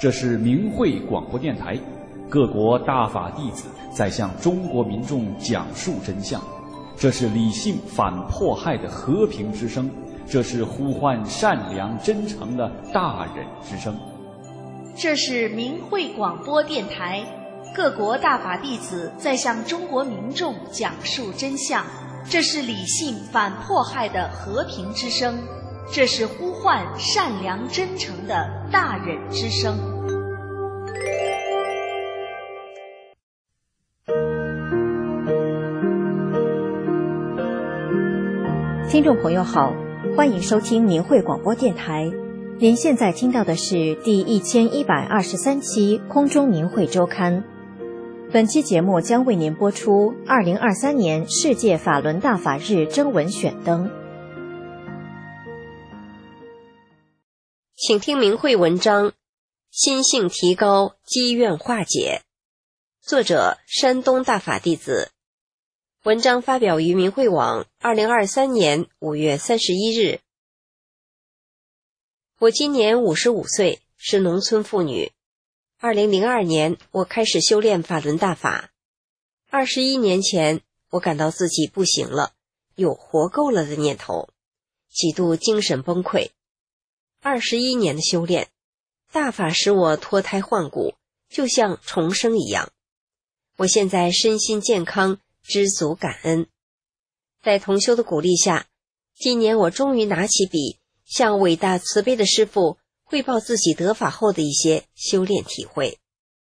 这是明慧广播电台，各国大法弟子在向中国民众讲述真相。这是理性反迫害的和平之声，这是呼唤善良真诚的大忍之声。 这是明慧广播电台，各国大法弟子在向中国民众讲述真相。这是理性反迫害的和平之声，这是呼唤善良真诚的大忍之声。 听众朋友好，欢迎收听明慧广播电台。您现在听到的是第1123期空中明慧周刊。本期节目将为您播出2023年世界法轮大法日征文选灯。 请听明慧文章：心性提高，积怨化解。作者：山东大法弟子。文章发表于明慧网2023年5月31日。我今年55岁，是农村妇女。2002年，我开始修炼法轮大法。21年前，我感到自己不行了，有活够了的念头，几度精神崩溃。21年的修炼，大法使我脱胎换骨，就像重生一样。我现在身心健康，知足感恩。在同修的鼓励下，今年我终于拿起笔，向伟大慈悲的师父汇报自己得法后的一些修炼体会。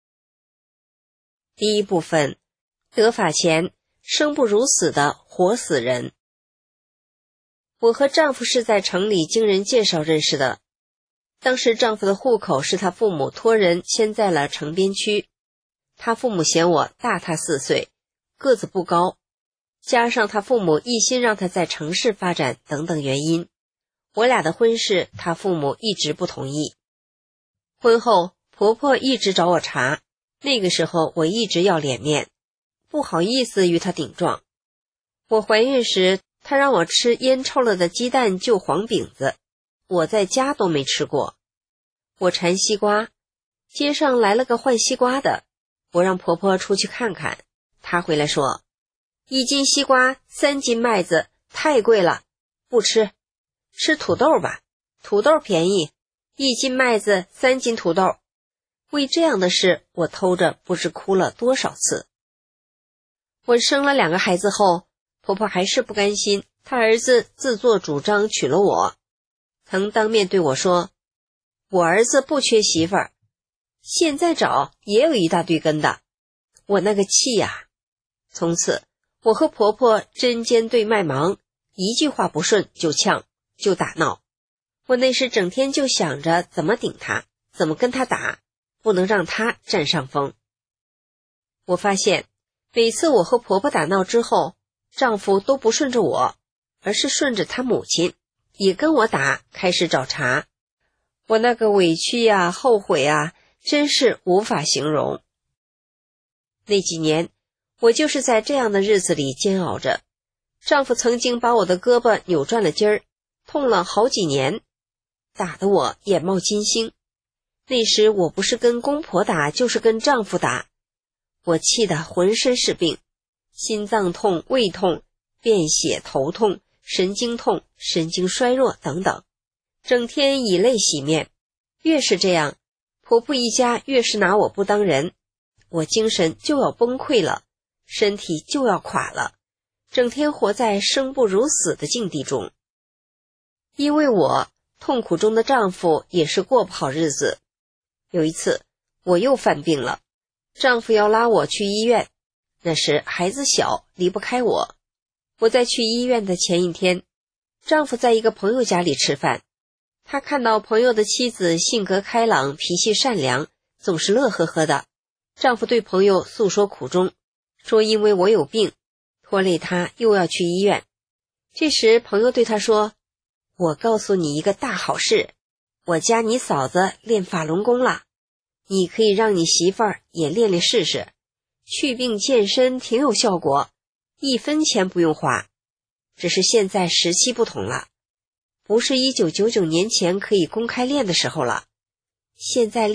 第一部分，得法前生不如死的活死人。我和丈夫是在城里经人介绍认识的，当时丈夫的户口是他父母托人迁在了城边区，他父母嫌我大他4岁，个子不高，加上他父母一心让他在城市发展等等原因，我俩的婚事他父母一直不同意。婚后婆婆一直找我茬，那个时候我一直要脸面，不好意思与她顶撞。我怀孕时，她让我吃腌臭了的鸡蛋就黄饼子，我在家都没吃过。我馋西瓜，街上来了个换西瓜的，我让婆婆出去看看，她回来说，1斤西瓜3斤麦子，太贵了，不吃，吃土豆吧，土豆便宜，1斤麦子3斤土豆。为这样的事，我偷着不知哭了多少次。我生了2个孩子后，婆婆还是不甘心，她儿子自作主张娶了我，曾当面对我说，我儿子不缺媳妇儿，现在找也有一大堆跟的。我那个气呀！从此我和婆婆针尖对麦芒，一句话不顺就呛，就打闹。我那时整天就想着怎么顶她，怎么跟她打，不能让她占上风。我发现每次我和婆婆打闹之后，丈夫都不顺着我，而是顺着他母亲，也跟我打，开始找茬。我那个委屈呀，后悔啊，真是无法形容。那几年我就是在这样的日子里煎熬着。丈夫曾经把我的胳膊扭转了筋儿，痛了好几年，打得我眼冒金星。那时我不是跟公婆打，就是跟丈夫打，我气得浑身是病，心脏痛、胃痛、便血、头痛、神经痛、神经衰弱等等，整天以泪洗面。越是这样，婆婆一家越是拿我不当人，我精神就要崩溃了，身体就要垮了，整天活在生不如死的境地中。因为我痛苦中的丈夫也是过不好日子。有一次我又犯病了，丈夫要拉我去医院，那时孩子小，离不开我。我在去医院的前一天，丈夫在一个朋友家里吃饭，他看到朋友的妻子性格开朗，脾气善良，总是乐呵呵的。丈夫对朋友诉说苦衷，说因为我有病，拖累他又要去医院。这时朋友对他说，我告诉你一个大好事，我家你嫂子练法轮功了，你可以让你媳妇儿也练练试试，祛病健身挺有效果，1分钱不用花。只是现在时期不同了，不是1999年前可以公开练的时候了，现在练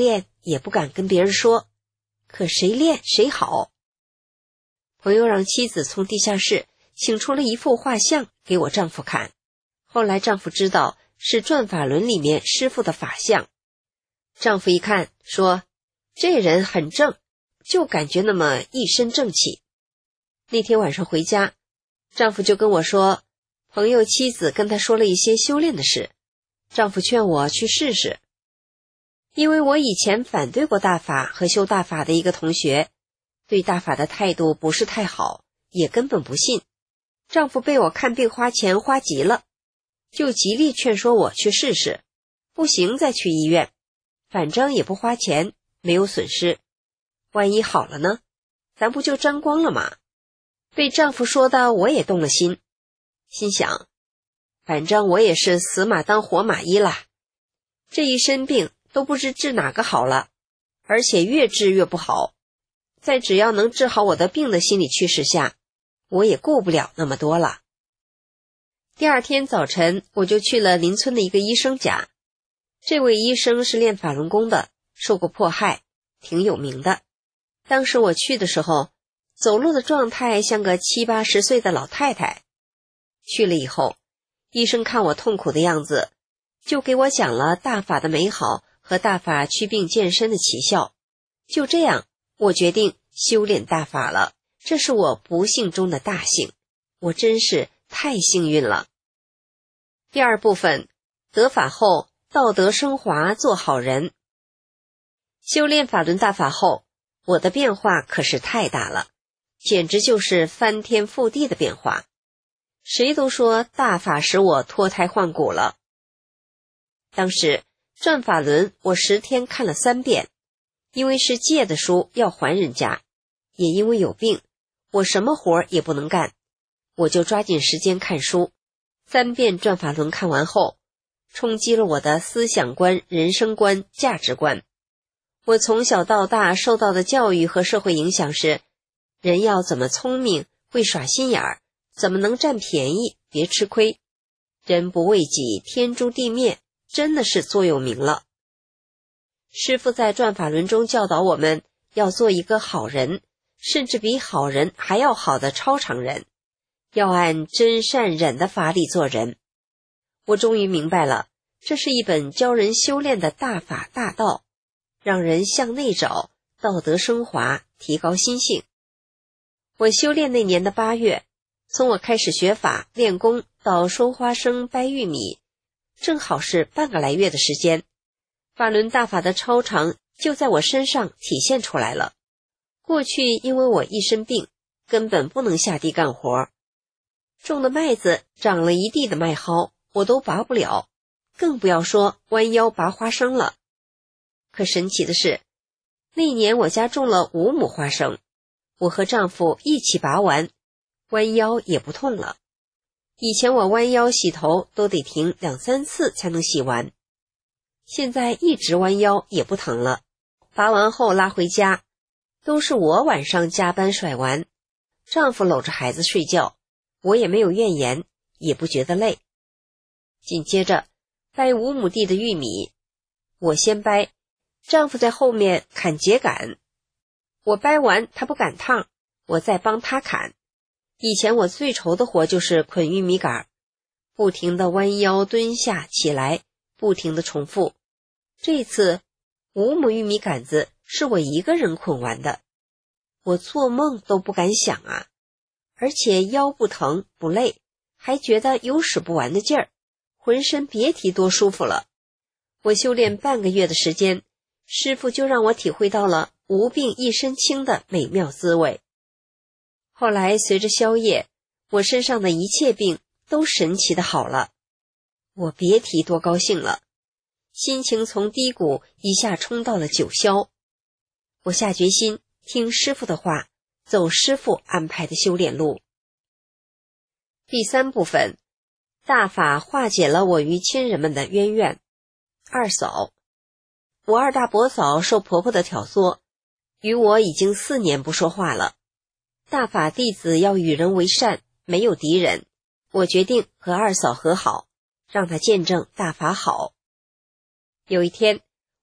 也不敢跟别人说，可谁练谁好。朋友让妻子从地下室请出了一幅画像给我丈夫看，后来丈夫知道是转法轮里面师傅的法相。丈夫一看说，这人很正，就感觉那么一身正气。那天晚上回家，丈夫就跟我说，朋友妻子跟他说了一些修炼的事，丈夫劝我去试试。因为我以前反对过大法和修大法的一个同学，对大法的态度不是太好，也根本不信。丈夫被我看病花钱花急了，就极力劝说我去试试，不行再去医院，反正也不花钱，没有损失，万一好了呢，咱不就沾光了吗？被丈夫说的我也动了心，心想，反正我也是死马当活马医啦，这一身病都不知治哪个好了，而且越治越不好，在只要能治好我的病的心理驱使下，我也顾不了那么多了。第二天早晨，我就去了邻村的一个医生家。这位医生是练法轮功的，受过迫害，挺有名的。当时我去的时候，走路的状态像个70、80岁的老太太。去了以后，医生看我痛苦的样子，就给我讲了大法的美好和大法祛病健身的奇效。就这样，我决定修炼大法了，这是我不幸中的大幸，我真是太幸运了。第二部分，得法后道德升华，做好人。修炼法轮大法后，我的变化可是太大了，简直就是翻天覆地的变化。谁都说大法使我脱胎换骨了。当时转法轮我10天看了3遍，因为是借的书要还人家，也因为有病，我什么活也不能干，我就抓紧时间看书。3遍转法轮看完后，冲击了我的思想观、人生观、价值观。我从小到大受到的教育和社会影响是，人要怎么聪明，会耍心眼儿，怎么能占便宜，别吃亏。人不为己，天诛地灭，真的是座右铭了。师父在转法轮中教导我们要做一个好人，甚至比好人还要好的超常人，要按真善忍的法理做人。我终于明白了，这是一本教人修炼的大法大道，让人向内找，道德升华，提高心性。我修炼那年的8月，从我开始学法练功到收花生掰玉米，正好是半个来月的时间，法轮大法的超常就在我身上体现出来了。过去因为我一身病，根本不能下地干活，种的麦子长了一地的麦蒿，我都拔不了，更不要说弯腰拔花生了。可神奇的是，那年我家种了5亩花生，我和丈夫一起拔完，弯腰也不痛了。以前我弯腰洗头都得停2、3次才能洗完，现在一直弯腰也不疼了。拔完后拉回家，都是我晚上加班甩完，丈夫搂着孩子睡觉，我也没有怨言，也不觉得累。紧接着掰5亩地的玉米，我先掰，丈夫在后面砍秸秆，我掰完他不赶趟，我再帮他砍。以前我最愁的活就是捆玉米杆，不停地弯腰蹲下起来，不停地重复。这次5亩玉米杆子是我一个人捆完的，我做梦都不敢想啊！而且腰不疼不累，还觉得有使不完的劲儿，浑身别提多舒服了。我修炼半个月的时间，师父就让我体会到了无病一身轻的美妙滋味。后来随着消业，我身上的一切病都神奇的好了，我别提多高兴了，心情从低谷一下冲到了9霄。我下决心听师父的话，走师父安排的修炼路。第3部分，大法化解了我与亲人们的冤怨。二嫂，我2大伯嫂受婆婆的挑唆，与我已经4年不说话了。大法弟子要与人为善，没有敌人，我决定和2嫂和好，让她见证大法好。有一天，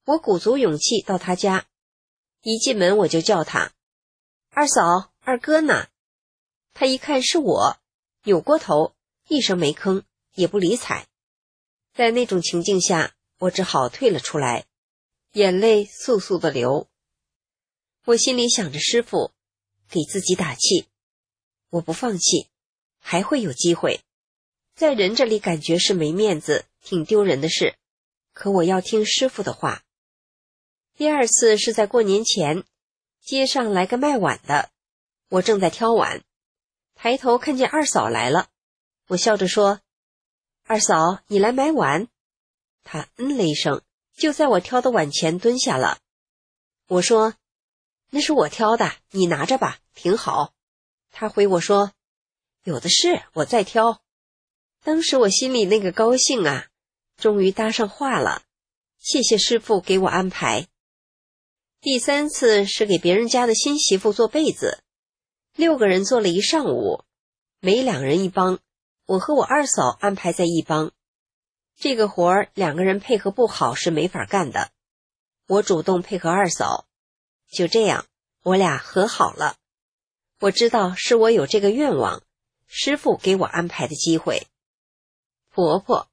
我鼓足勇气到她家，一进门我就叫她：二嫂，二哥呢？她一看是我，扭过头，一声没吭，也不理睬。在那种情境下，我只好退了出来，眼泪簌簌地流。我心里想着师父，给自己打气，我不放弃，还会有机会。在人这里感觉是没面子，挺丢人的事，可我要听师父的话。第二次是在过年前，街上来个卖碗的，我正在挑碗，抬头看见二嫂来了，我笑着说：二嫂，你来买碗？她了一声，就在我挑的碗前蹲下了。我说：那是我挑的，你拿着吧，挺好。她回我说：有的是，我再挑。当时我心里那个高兴啊，终于搭上话了，谢谢师父给我安排。第三次是给别人家的新媳妇做被子，6个人做了一上午，每2人一帮，我和我二嫂安排在一帮。这个活儿2个人配合不好是没法干的，我主动配合二嫂，就这样我俩和好了。我知道是我有这个愿望，师父给我安排的机会。婆婆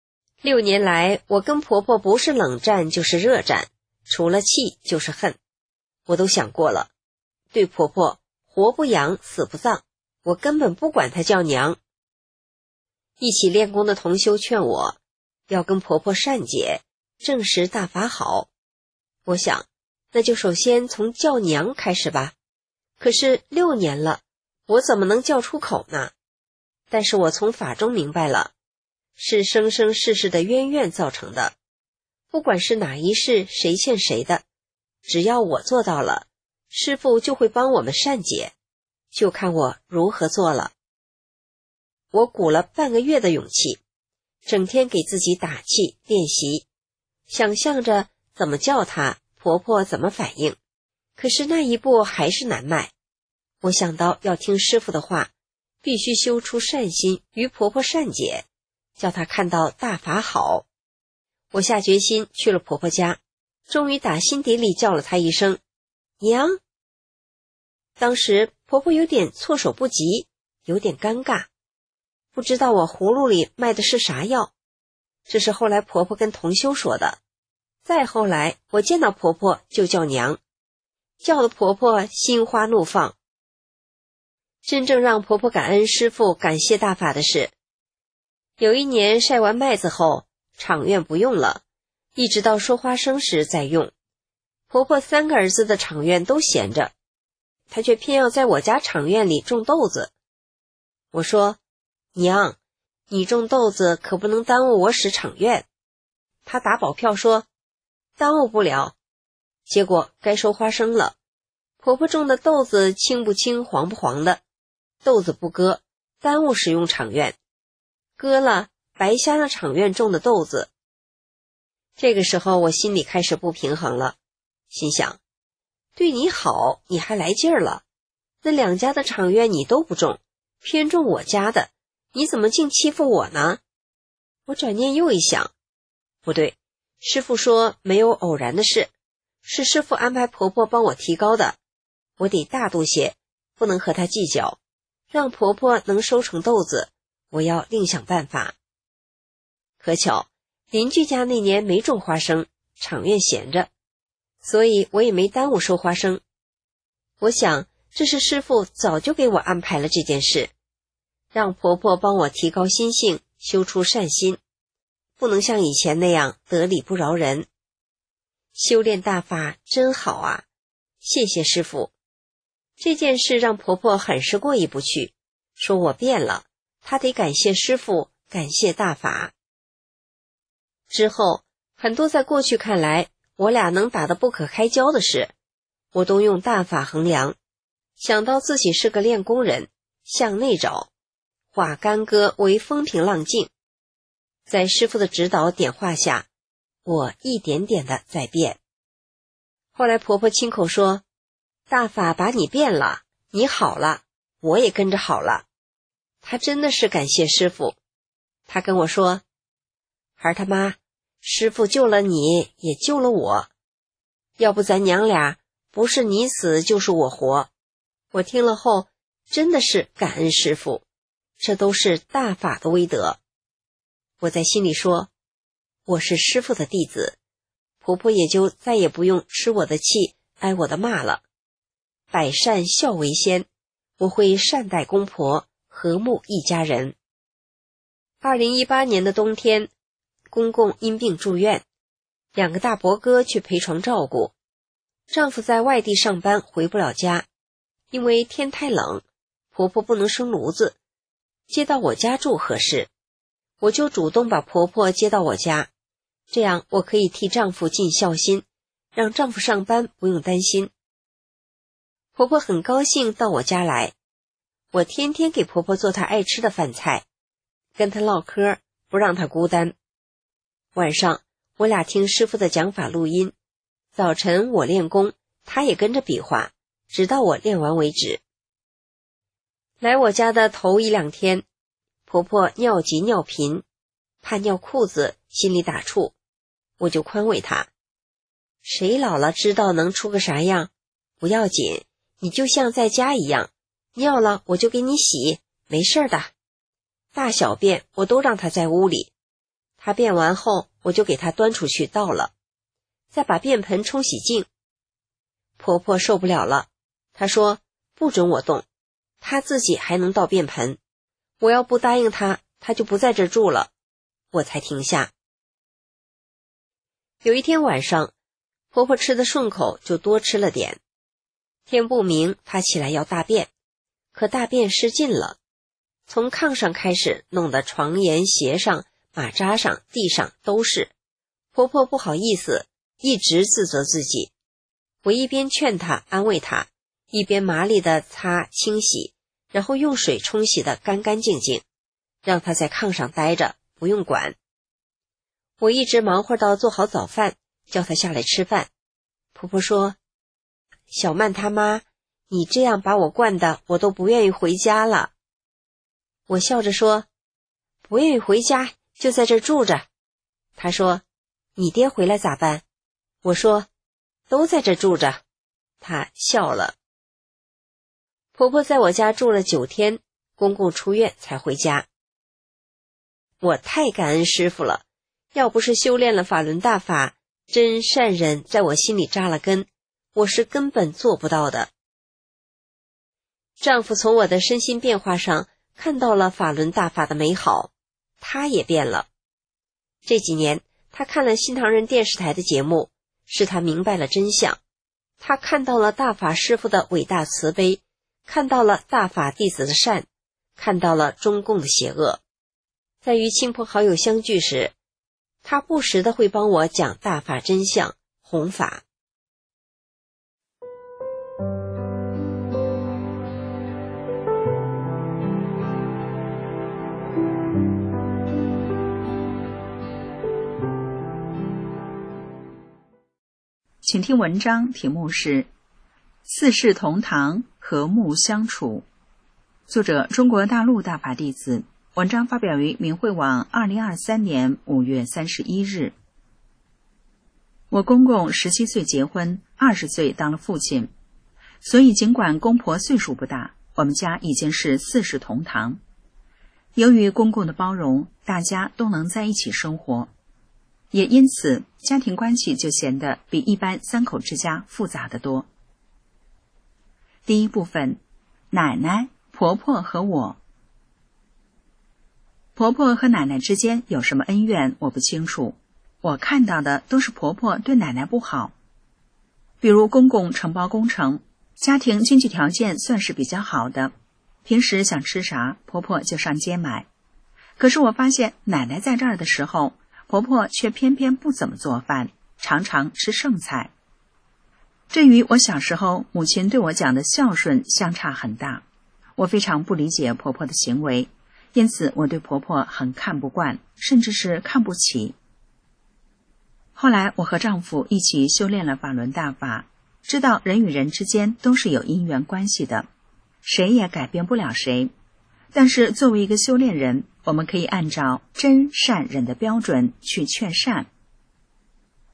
，6年来我跟婆婆不是冷战就是热战，除了气就是恨。我都想过了，对婆婆活不养死不葬，我根本不管她叫娘。一起练功的同修劝我要跟婆婆善解，证实大法好。我想那就首先从叫娘开始吧，可是6年了，我怎么能叫出口呢？但是我从法中明白了，是生生世世的冤怨造成的，不管是哪一世谁欠谁的，只要我做到了，师父就会帮我们善解，就看我如何做了。我鼓了半个月的勇气，整天给自己打气练习，想象着怎么叫她，婆婆怎么反应。可是那一步还是难迈。我想到要听师父的话，必须修出善心与婆婆善解，叫她看到大法好。我下决心去了婆婆家，终于打心底里叫了她一声娘。当时婆婆有点措手不及，有点尴尬，不知道我葫芦里卖的是啥药。这是后来婆婆跟同修说的。再后来我见到婆婆就叫娘，叫的婆婆心花怒放。真正让婆婆感恩师父感谢大法的是，有一年晒完麦子后，场院不用了，一直到收花生时再用。婆婆3个儿子的场院都闲着，她却偏要在我家场院里种豆子。我说：娘，你种豆子可不能耽误我使场院。她打保票说：耽误不了。结果该收花生了，婆婆种的豆子青不青黄不黄的，豆子不割，耽误使用场院，割了白瞎了场院种的豆子。这个时候我心里开始不平衡了，心想，对你好你还来劲儿了，那2家的场院你都不种，偏种我家的，你怎么净欺负我呢？我转念又一想，不对，师父说没有偶然的事，是师父安排婆婆帮我提高的，我得大度些，不能和她计较，让婆婆能收成豆子，我要另想办法。可巧邻居家那年没种花生，场院闲着，所以我也没耽误收花生。我想这是师父早就给我安排了这件事，让婆婆帮我提高心性，修出善心，不能像以前那样得理不饶人。修炼大法真好啊，谢谢师父。这件事让婆婆很是过意不去，说我变了，她得感谢师父，感谢大法。之后很多在过去看来我俩能打得不可开交的事，我都用大法衡量，想到自己是个练功人，向内找，化干戈为风平浪静。在师父的指导点化下，我一点点的在变。后来婆婆亲口说，大法把你变了，你好了，我也跟着好了。她真的是感谢师父。她跟我说，孩儿他妈， 师父救了你，也救了我，要不咱娘俩不是你死就是我活。我听了后真的是感恩师父，这都是大法的威德。我在心里说，我是师父的弟子，婆婆也就再也不用吃我的气，挨我的骂了。百善孝为先，我会善待公婆，和睦一家人。2018年的冬天，公公因病住院，2个大伯哥去陪床照顾。丈夫在外地上班回不了家，因为天太冷，婆婆不能生炉子，接到我家住合适。我就主动把婆婆接到我家，这样我可以替丈夫尽孝心，让丈夫上班不用担心。婆婆很高兴到我家来，我天天给婆婆做她爱吃的饭菜，跟她唠嗑，不让她孤单。晚上我俩听师父的讲法录音，早晨我练功，她也跟着比划，直到我练完为止。来我家的头1-2天，婆婆尿急尿频，怕尿裤子，心里打怵，我就宽慰她，谁老了知道能出个啥样，不要紧，你就像在家一样，尿了我就给你洗，没事的。大小便我都让她在屋里，她便完后我就给她端出去倒了，再把便盆冲洗净。婆婆受不了了，她说不准我动，她自己还能倒便盆，我要不答应她，她就不在这住了，我才停下。有一天晚上，婆婆吃得顺口，就多吃了点。天不明，她起来要大便，可大便失禁了，从炕上开始弄得床沿鞋上、马扎上、地上都是。婆婆不好意思，一直自责自己。我一边劝她安慰她，一边麻利地擦清洗，然后用水冲洗得干干净净，让她在炕上待着，不用管。我一直忙活到做好早饭，叫她下来吃饭。婆婆说，小曼她妈，你这样把我惯的，我都不愿意回家了。我笑着说，不愿意回家就在这住着。她说，你爹回来咋办？我说，都在这住着。她笑了。婆婆在我家住了9天，公公出院才回家。我太感恩师父了，要不是修炼了法轮大法，真善忍在我心里扎了根，我是根本做不到的。丈夫从我的身心变化上看到了法轮大法的美好，他也变了。这几年他看了新唐人电视台的节目，使他明白了真相。他看到了大法师父的伟大慈悲，看到了大法弟子的善，看到了中共的邪恶。在与亲朋好友相聚时，他不时地会帮我讲大法真相，弘法。 请听文章，题目是四世同堂，和睦相处。作者中国大陆大法弟子，文章发表于明慧网2023年5月31日。我公公17岁结婚，20岁当了父亲，所以尽管公婆岁数不大，我们家已经是四世同堂。由于公公的包容，大家都能在一起生活，也因此家庭关系就显得比一般3口之家复杂得多。第一部分，奶奶、婆婆和我。婆婆和奶奶之间有什么恩怨我不清楚，我看到的都是婆婆对奶奶不好。比如公公承包工程，家庭经济条件算是比较好的，平时想吃啥婆婆就上街买。可是我发现奶奶在这儿的时候，婆婆却偏偏不怎么做饭，常常吃剩菜。这与我小时候母亲对我讲的孝顺相差很大，我非常不理解婆婆的行为，因此我对婆婆很看不惯，甚至是看不起。后来我和丈夫一起修炼了法轮大法，知道人与人之间都是有因缘关系的，谁也改变不了谁。但是作为一个修炼人，我们可以按照真善忍的标准去劝善，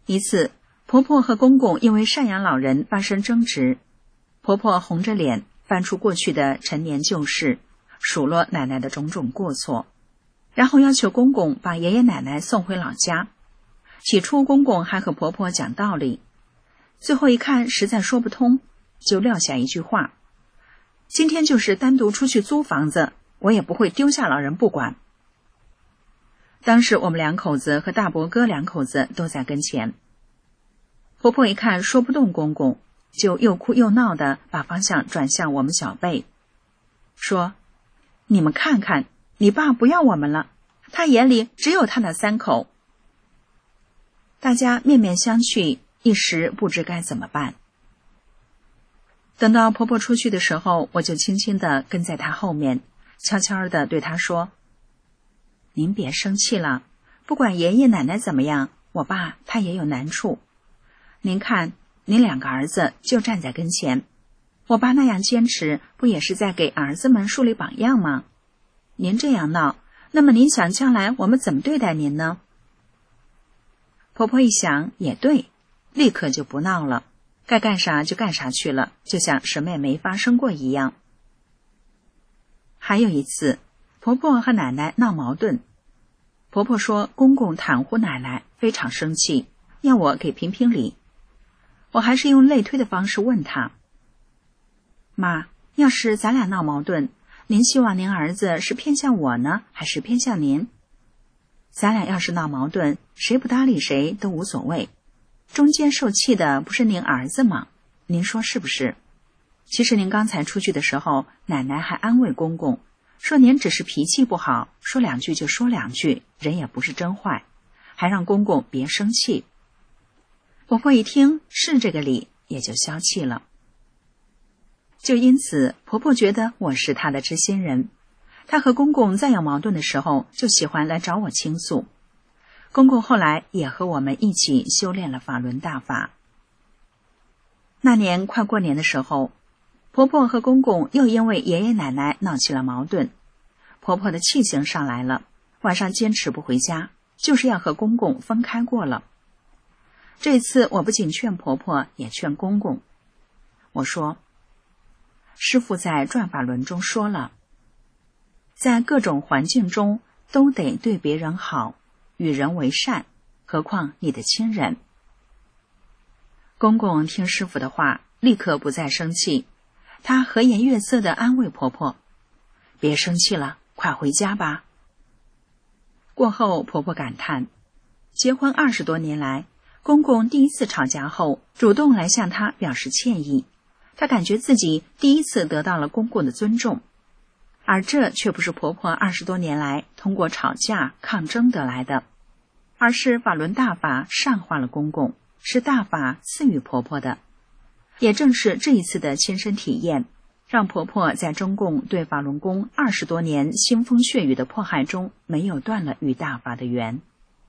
一次，婆婆和公公因为赡养老人发生争执，婆婆红着脸翻出过去的陈年旧事，数落奶奶的种种过错，然后要求公公把爷爷奶奶送回老家。起初公公还和婆婆讲道理，最后一看实在说不通，就撂下一句话：今天就是单独出去租房子，我也不会丢下老人不管。当时我们两口子和大伯哥两口子都在跟前。婆婆一看说不动公公，就又哭又闹的把方向转向我们小辈，说：你们看看，你爸不要我们了，他眼里只有他那3口。大家面面相觑，一时不知该怎么办。等到婆婆出去的时候，我就轻轻地跟在她后面，悄悄地对她说：您别生气了，不管爷爷奶奶怎么样，我爸他也有难处。您看，您2个儿子就站在跟前，我爸那样坚持，不也是在给儿子们树立榜样吗？您这样闹，那么您想将来我们怎么对待您呢？婆婆一想也对，立刻就不闹了，该干啥就干啥去了，就像什么也没发生过一样。还有一次，婆婆和奶奶闹矛盾，婆婆说公公袒护奶奶，非常生气，要我给评评理。我还是用类推的方式问她：妈，要是咱俩闹矛盾，您希望您儿子是偏向我呢，还是偏向您？咱俩要是闹矛盾，谁不搭理谁都无所谓，中间受气的不是您儿子吗？您说是不是？其实您刚才出去的时候，奶奶还安慰公公，说您只是脾气不好，说2句就说2句，人也不是真坏，还让公公别生气。婆婆一听是这个理，也就消气了。就因此，婆婆觉得我是她的知心人，她和公公再有矛盾的时候，就喜欢来找我倾诉。公公后来也和我们一起修炼了法轮大法。那年快过年的时候，婆婆和公公又因为爷爷奶奶闹起了矛盾，婆婆的气性上来了，晚上坚持不回家，就是要和公公分开过了。这次我不仅劝婆婆，也劝公公。我说：师父在转法轮中说了，在各种环境中都得对别人好，与人为善，何况你的亲人。公公听师父的话，立刻不再生气，他和颜悦色地安慰婆婆：别生气了，快回家吧。过后婆婆感叹，结婚20多年来，公公第一次吵架后主动来向她表示歉意，她感觉自己第一次得到了公公的尊重，而这却不是婆婆20多年来通过吵架抗争得来的，而是法轮大法善化了公公，是大法赐予婆婆的。也正是这一次的亲身体验，让婆婆在中共对法轮功20多年腥风血雨的迫害中，没有断了与大法的缘。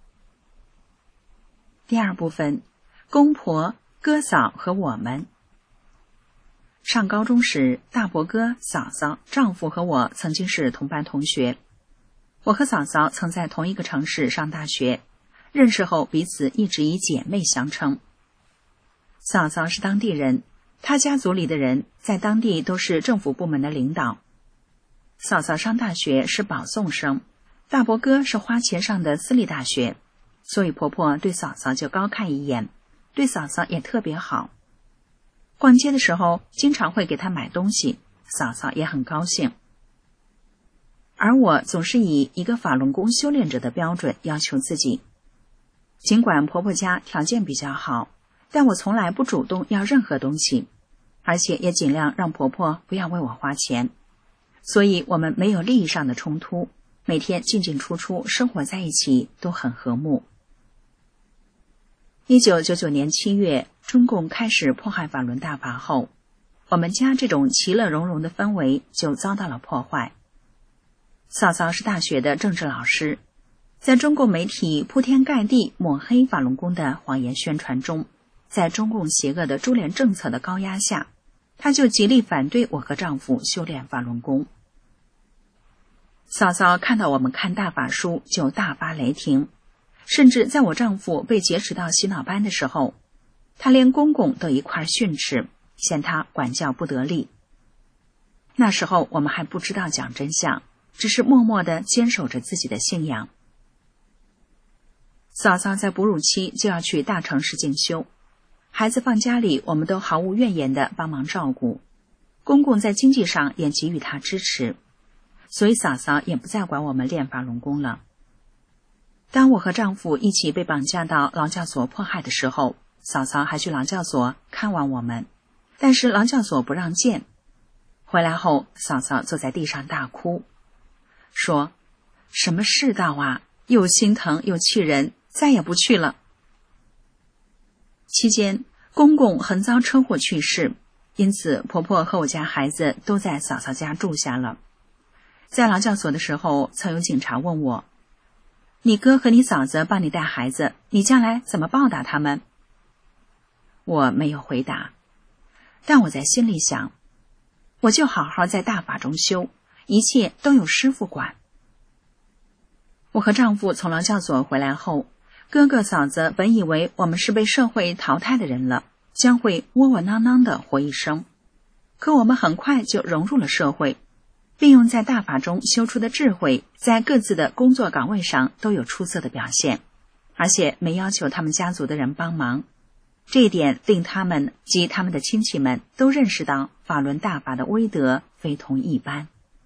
第2部分，公婆、哥嫂和我们。上高中时，大伯哥、嫂嫂、丈夫和我曾经是同班同学。我和嫂嫂曾在同一个城市上大学，认识后彼此一直以姐妹相称。嫂嫂是当地人，她家族里的人在当地都是政府部门的领导。嫂嫂上大学是保送生，大伯哥是花钱上的私立大学，所以婆婆对嫂嫂就高看一眼，对嫂嫂也特别好。逛街的时候经常会给她买东西，嫂嫂也很高兴。而我总是以一个法轮功修炼者的标准要求自己。尽管婆婆家条件比较好，但我从来不主动要任何东西，而且也尽量让婆婆不要为我花钱，所以我们没有利益上的冲突，每天进进出出生活在一起都很和睦。1999年7月，中共开始迫害法轮大法后，我们家这种其乐融融的氛围就遭到了破坏。嫂嫂是大学的政治老师，在中共媒体铺天盖地抹黑法轮功的谎言宣传中，在中共邪恶的株连政策的高压下，她就极力反对我和丈夫修炼法轮功。嫂嫂看到我们看大法书就大发雷霆， 甚至在我丈夫被劫持到洗脑班的时候，他连公公都一块训斥，嫌他管教不得力。那时候我们还不知道讲真相，只是默默地坚守着自己的信仰。嫂嫂在哺乳期就要去大城市进修，孩子放家里我们都毫无怨言地帮忙照顾，公公在经济上也给予他支持，所以嫂嫂也不再管我们练法轮功了。当我和丈夫一起被绑架到劳教所迫害的时候，嫂嫂还去劳教所看望我们，但是劳教所不让见。回来后，嫂嫂坐在地上大哭，说：“什么世道啊，又心疼又气人，再也不去了。”期间，公公横遭车祸去世，因此婆婆和我家孩子都在嫂嫂家住下了。在劳教所的时候，曾有警察问我：“你哥和你嫂子帮你带孩子，你将来怎么报答他们？”我没有回答，但我在心里想，我就好好在大法中修，一切都有师父管。我和丈夫从劳教所回来后，哥哥嫂子本以为我们是被社会淘汰的人了，将会窝窝囊囊的活一生。可我们很快就融入了社会，利用在大法中修出的智慧，在各自的工作岗位上都有出色的表现，而且没要求他们家族的人帮忙。这一点令他们及他们的亲戚们都认识到法轮大法的威德非同一般。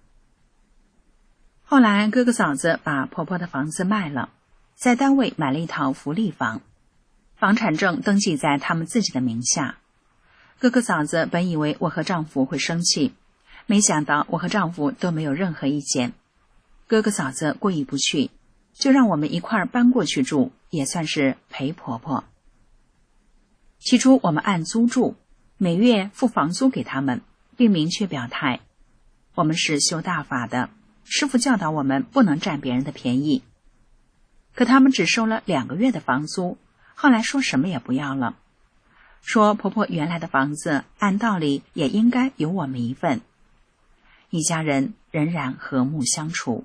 后来哥哥嫂子把婆婆的房子卖了，在单位买了一套福利房，房产证登记在他们自己的名下。哥哥嫂子本以为我和丈夫会生气，没想到我和丈夫都没有任何意见。哥哥嫂子过意不去，就让我们一块儿搬过去住，也算是陪婆婆。起初我们按租住，每月付房租给他们，并明确表态，我们是修大法的，师父教导我们不能占别人的便宜。可他们只收了2个月的房租，后来说什么也不要了，说婆婆原来的房子按道理也应该有我们一份。一家人仍然和睦相处。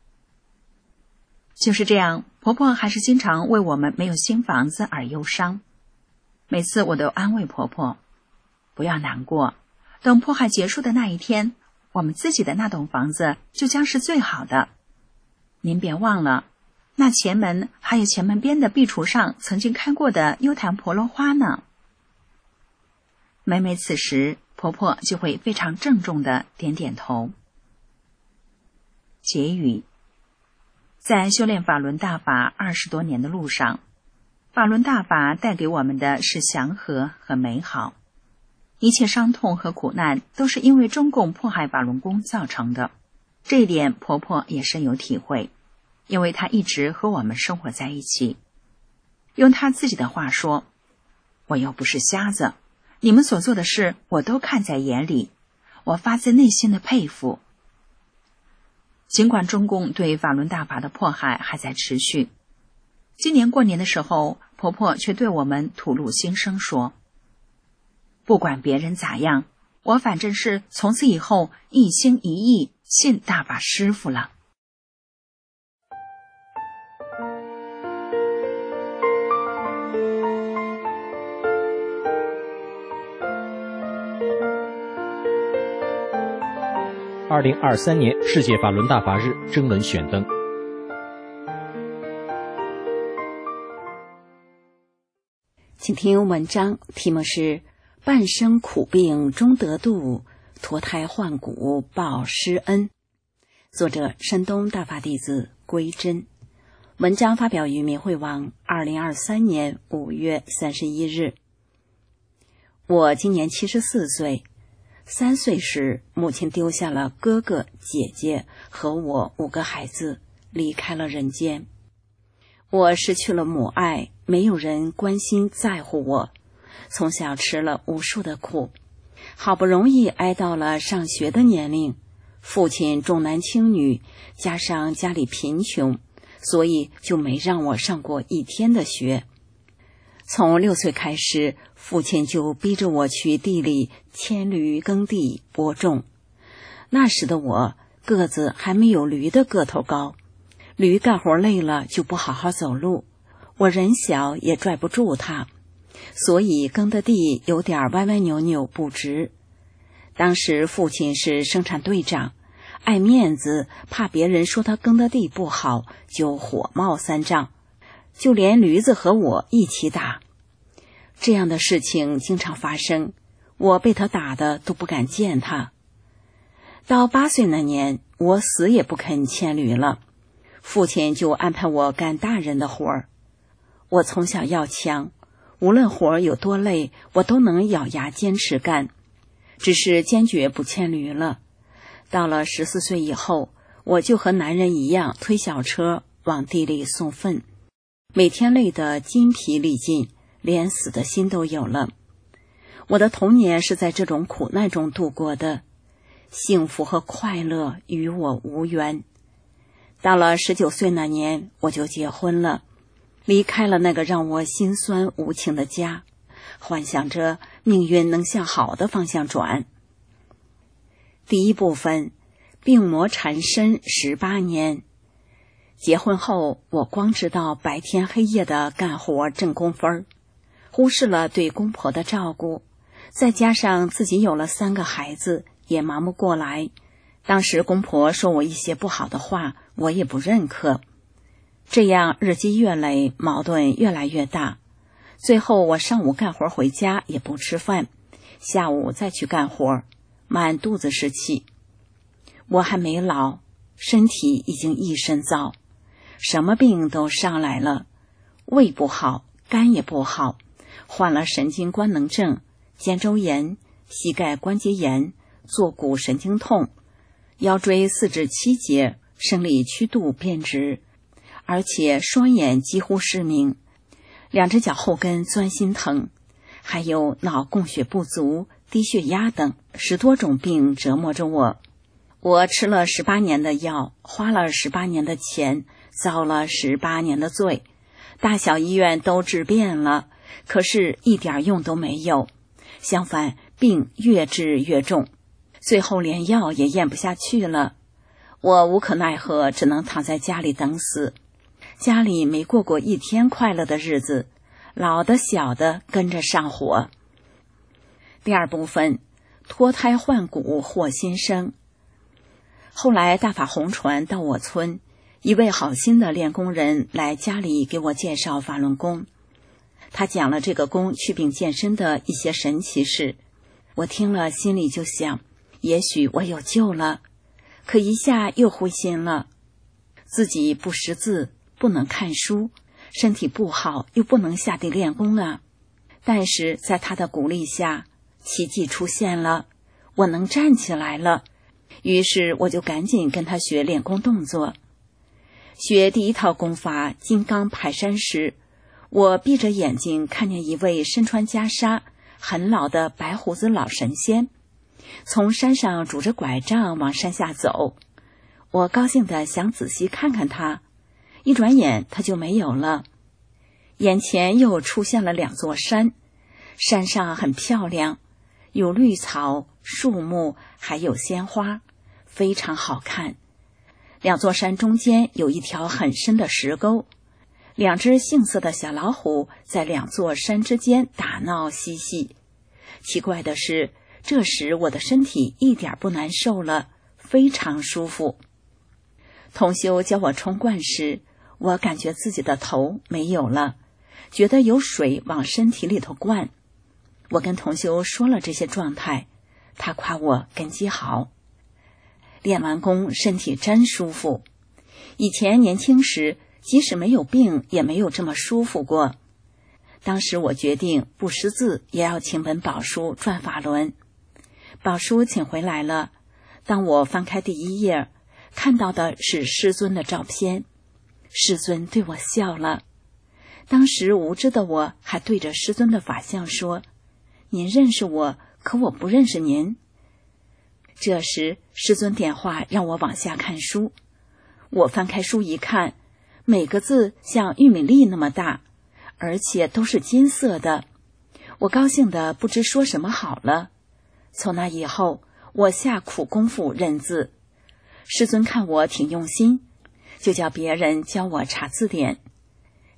就是这样，婆婆还是经常为我们没有新房子而忧伤。每次我都安慰婆婆，不要难过，等迫害结束的那一天，我们自己的那栋房子就将是最好的。您别忘了，那前门还有前门边的壁橱上曾经开过的幽檀婆罗花呢。每每此时，婆婆就会非常郑重地点点头。结语：在修炼法轮大法20多年的路上，法轮大法带给我们的是祥和和美好。一切伤痛和苦难都是因为中共迫害法轮功造成的，这一点婆婆也深有体会，因为她一直和我们生活在一起。用她自己的话说，我又不是瞎子，你们所做的事我都看在眼里，我发自内心的佩服。尽管中共对法轮大法的迫害还在持续，今年过年的时候，婆婆却对我们吐露心声说，不管别人咋样，我反正是从此以后一心一意信大法师父了。 2023年世界法轮大法日征文选登。 请听文章，题目是半生苦病终得度，脱胎换骨报师恩。作者山东大法弟子归真。文章发表于明慧网2023年5月31日。我今年74岁，3岁时母亲丢下了哥哥、姐姐和我5个孩子，离开了人间。我失去了母爱，没有人关心在乎我，从小吃了无数的苦，好不容易挨到了上学的年龄。父亲重男轻女，加上家里贫穷，所以就没让我上过1天的学。从6岁开始，父亲就逼着我去地里牵驴耕地播种。那时的我个子还没有驴的个头高，驴干活累了就不好好走路， 我人小也拽不住它，所以耕的地有点歪歪扭扭不直。当时父亲是生产队长，爱面子，怕别人说他耕的地不好，就火冒三丈，就连驴子和我一起打。这样的事情经常发生，我被他打的都不敢见他。到8岁那年，我死也不肯牵驴了，父亲就安排我干大人的活儿。我从小要强，无论活儿有多累，我都能咬牙坚持干，只是坚决不牵驴了。到了14岁以后，我就和男人一样推小车往地里送粪，每天累得筋疲力尽，连死的心都有了。我的童年是在这种苦难中度过的，幸福和快乐与我无缘。到了19岁那年，我就结婚了，离开了那个让我心酸无情的家，幻想着命运能向好的方向转。第一部分，病魔缠身18年。结婚后，我光知道白天黑夜的干活挣工分，忽视了对公婆的照顾，再加上自己有了3个孩子，也忙不过来。当时公婆说我一些不好的话，我也不认可。这样日积月累，矛盾越来越大。最后我上午干活回家也不吃饭，下午再去干活，满肚子是气。我还没老，身体已经一身糟，什么病都上来了，胃不好，肝也不好，患了神经官能症、肩周炎、膝盖关节炎、坐骨神经痛，腰椎4至7节生理曲度变直，而且双眼几乎失明，2只脚后跟钻心疼，还有脑供血不足、低血压等10多种病折磨着我。我吃了18年的药，花了18年的钱，遭了18年的罪，大小医院都治遍了，可是一点用都没有，相反病越治越重，最后连药也咽不下去了。我无可奈何，只能躺在家里等死。家里没过过一天快乐的日子，老的小的跟着上火。第二部分，脱胎换骨获新生。后来大法红传到我村，一位好心的练功人来家里给我介绍法轮功。他讲了这个功祛病健身的一些神奇事，我听了心里就想，也许我有救了，可一下又灰心了。自己不识字，不能看书，身体不好，又不能下地练功啊。但是在他的鼓励下，奇迹出现了，我能站起来了。于是我就赶紧跟他学练功动作。学第一套功法金刚排山时，我闭着眼睛看见一位身穿袈裟、很老的白胡子老神仙，从山上拄着拐杖往山下走。我高兴地想仔细看看他，一转眼他就没有了。眼前又出现了2座山，山上很漂亮，有绿草、树木，还有鲜花，非常好看。2座山中间有一条很深的石沟，2只杏色的小老虎在2座山之间打闹嬉戏。奇怪的是，这时我的身体一点不难受了，非常舒服。同修教我冲灌时，我感觉自己的头没有了，觉得有水往身体里头灌。我跟同修说了这些状态，他夸我根基好。练完功身体真舒服，以前年轻时即使没有病也没有这么舒服过。当时我决定不识字也要请本宝书转法轮。宝书请回来了，当我翻开第1页，看到的是师尊的照片。师尊对我笑了，当时无知的我还对着师尊的法相说，您认识我，可我不认识您。这时师尊点化让我往下看书，我翻开书一看，每个字像玉米粒那么大，而且都是金色的。我高兴得不知说什么好了。从那以后，我下苦功夫认字。师尊看我挺用心，就叫别人教我查字典。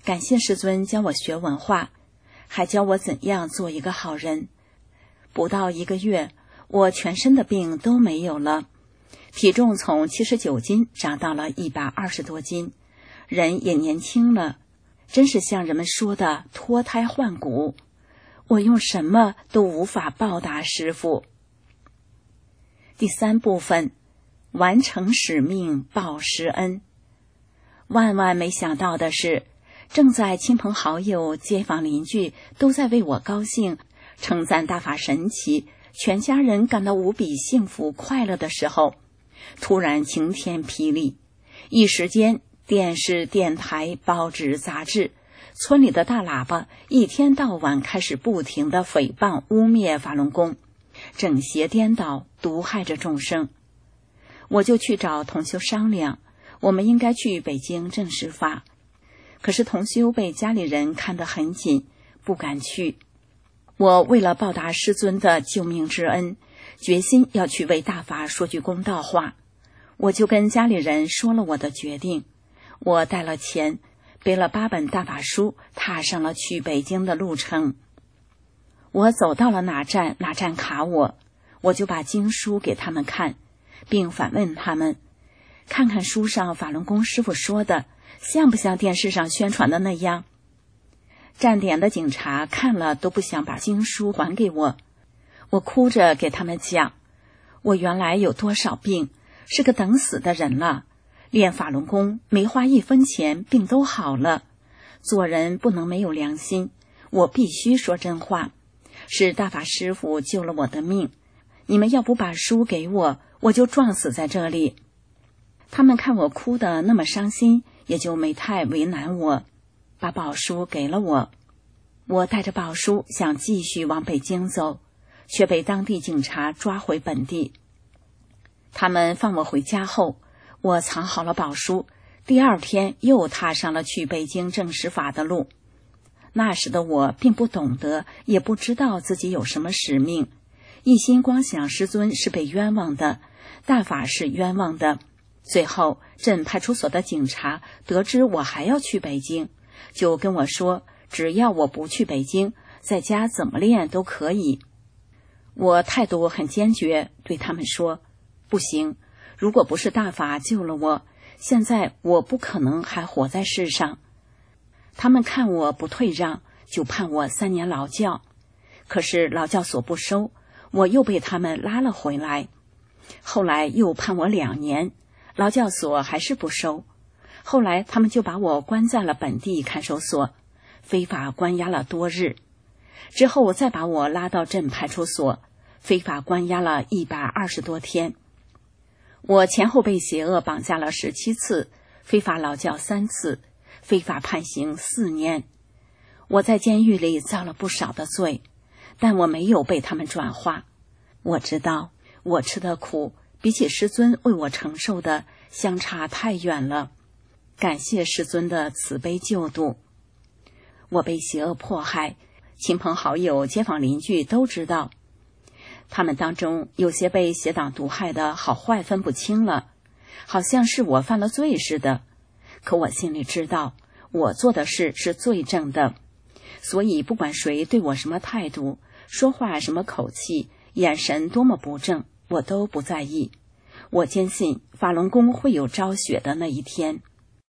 感谢师尊教我学文化，还教我怎样做一个好人。不到1个月，我全身的病都没有了，体重从79斤长到了120多斤，人也年轻了，真是像人们说的脱胎换骨。我用什么都无法报答师父。第3部分，完成使命报师恩。万万没想到的是，正在亲朋好友、街坊邻居都在为我高兴，称赞大法神奇，全家人感到无比幸福快乐的时候，突然晴天霹雳，一时间电视、电台、报纸、杂志，村里的大喇叭一天到晚开始不停地诽谤污蔑法轮功，正邪颠倒，毒害着众生。我就去找同修商量，我们应该去北京正式发。可是同修被家里人看得很紧，不敢去。我为了报答师尊的救命之恩，决心要去为大法说句公道话。我就跟家里人说了我的决定，我带了钱，背了8本大法书，踏上了去北京的路程。我走到了哪站卡我就把经书给他们看，并反问他们，看看书上法轮功师父说的，像不像电视上宣传的那样？站点的警察看了都不想把经书还给我。我哭着给他们讲，我原来有多少病，是个等死的人了，练法轮功没花1分钱，病都好了。做人不能没有良心，我必须说真话，是大法师父救了我的命，你们要不把书给我，我就撞死在这里。他们看我哭得那么伤心，也就没太为难我，把宝书给了我。我带着宝书想继续往北京走，却被当地警察抓回本地。他们放我回家后，我藏好了宝书，第2天又踏上了去北京正式法的路。那时的我并不懂得，也不知道自己有什么使命，一心光想师尊是被冤枉的，大法是冤枉的。最后镇派出所的警察得知我还要去北京，就跟我说，只要我不去北京，在家怎么练都可以。我态度很坚决，对他们说，不行，如果不是大法救了我，现在我不可能还活在世上。他们看我不退让，就判我3年劳教。可是劳教所不收，我又被他们拉了回来。后来又判我2年，劳教所还是不收。后来他们就把我关在了本地看守所，非法关押了多日。之后再把我拉到镇派出所，非法关押了120多天。我前后被邪恶绑架了17次，非法劳教3次，非法判刑4年。我在监狱里遭了不少的罪，但我没有被他们转化。我知道我吃的苦比起师尊为我承受的相差太远了，感谢师尊的慈悲救度。我被邪恶迫害，亲朋好友、街坊邻居都知道，他们当中有些被邪党毒害的好坏分不清了，好像是我犯了罪似的。可我心里知道，我做的事是最正的，所以不管谁对我什么态度，说话什么口气，眼神多么不正，我都不在意。我坚信法轮功会有昭雪的那一天。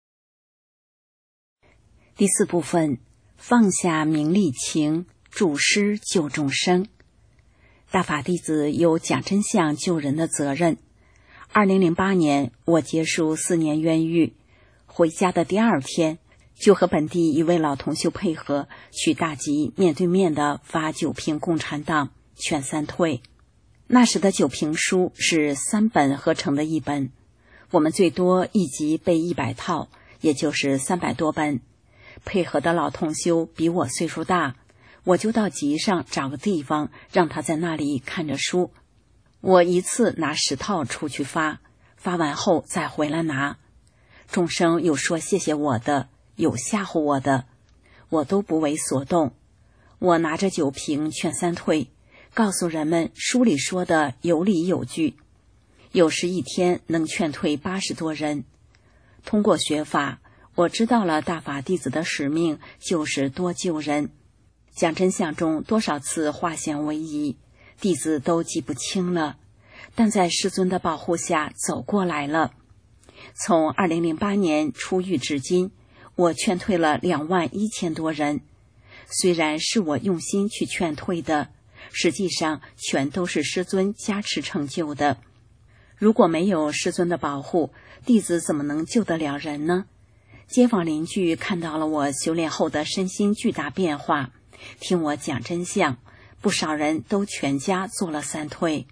第4部分，放下名利情，助师救众生。大法弟子有讲真相救人的责任。2008年，我结束4年冤狱，回家的第2天，就和本地一位老同修配合，去大集面对面的发9瓶共产党，劝3退。那时的9瓶书是3本合成的1本，我们最多一集背100套，也就是300多本。配合的老同修比我岁数大，我就到集上找个地方，让他在那里看着书。我一次拿10套出去发，发完后再回来拿。众生有说谢谢我的，有吓唬我的，我都不为所动。我拿着9瓶劝3退，告诉人们书里说的有理有据，有时一天能劝退80多人。通过学法， 我知道了大法弟子的使命就是多救人。讲真相中多少次化险为夷，弟子都记不清了，但在师尊的保护下走过来了。从2008年出狱至今，我劝退了21000多人。虽然是我用心去劝退的，实际上全都是师尊加持成就的。如果没有师尊的保护，弟子怎么能救得了人呢？街坊邻居看到了我修炼后的身心巨大变化，听我讲真相，不少人都全家做了3退。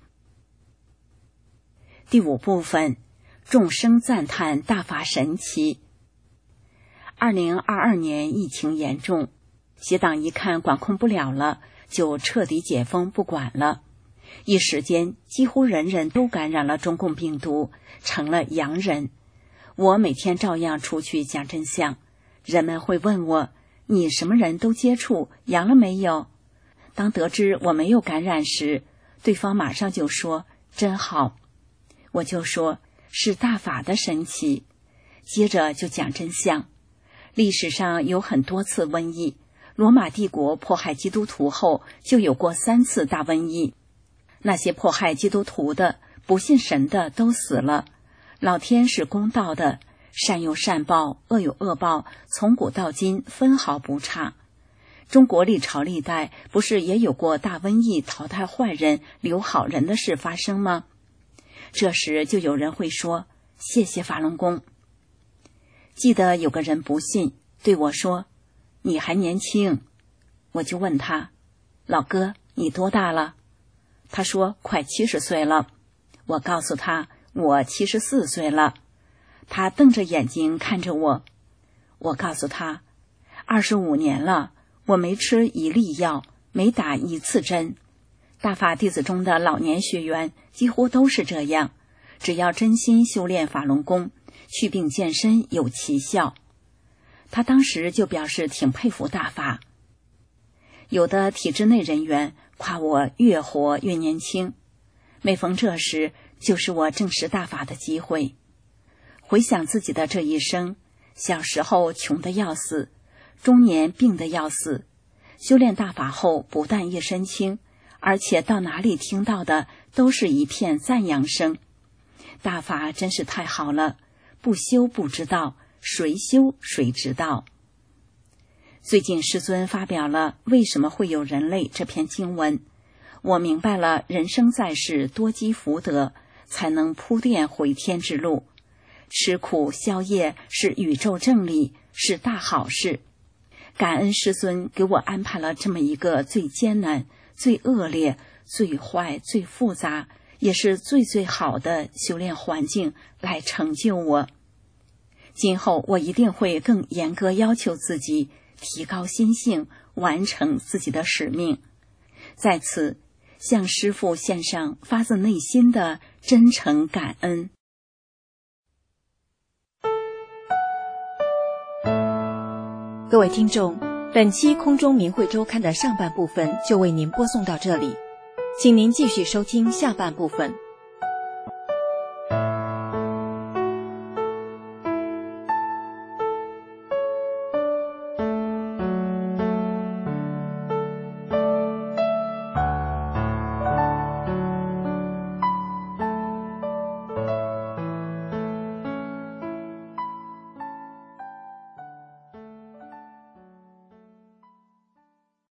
第5部分，众生赞叹大法神奇。2022年疫情严重，邪党一看管控不了了，就彻底解封不管了。一时间几乎人人都感染了中共病毒，成了阳人。我每天照样出去讲真相，人们会问我，你什么人都接触，阳了没有？当得知我没有感染时，对方马上就说真好。我就说是大法的神奇，接着就讲真相。历史上有很多次瘟疫，罗马帝国迫害基督徒后就有过3次大瘟疫。那些迫害基督徒的、不信神的都死了。老天是公道的，善有善报，恶有恶报，从古到今分毫不差。中国历朝历代不是也有过大瘟疫淘汰坏人留好人的事发生吗？这时就有人会说，谢谢法轮功。记得有个人不信，对我说，你还年轻。我就问他，老哥，你多大了？他说快70岁了。我告诉他，我74岁了。他瞪着眼睛看着我。我告诉他，25年了，我没吃一粒药，没打一次针。大法弟子中的老年学员几乎都是这样，只要真心修炼法轮功，祛病健身有奇效。他当时就表示挺佩服大法。有的体制内人员夸我越活越年轻，每逢这时就是我证实大法的机会。回想自己的这一生，小时候穷得要死，中年病得要死，修炼大法后不但一身轻，而且到哪里听到的都是一片赞扬声。大法真是太好了，不修不知道，谁修谁知道。最近师尊发表了为什么会有人类这篇经文，我明白了人生在世多积福德，才能铺垫回天之路。吃苦消业是宇宙正理，是大好事。感恩师尊给我安排了这么一个最艰难、最恶劣、最坏、最复杂，也是最好的修炼环境来成就我。今后我一定会更严格要求自己，提高心性，完成自己的使命。在此向师父献上发自内心的真诚感恩。 各位听众，本期空中明慧周刊的上半部分就为您播送到这里，请您继续收听下半部分。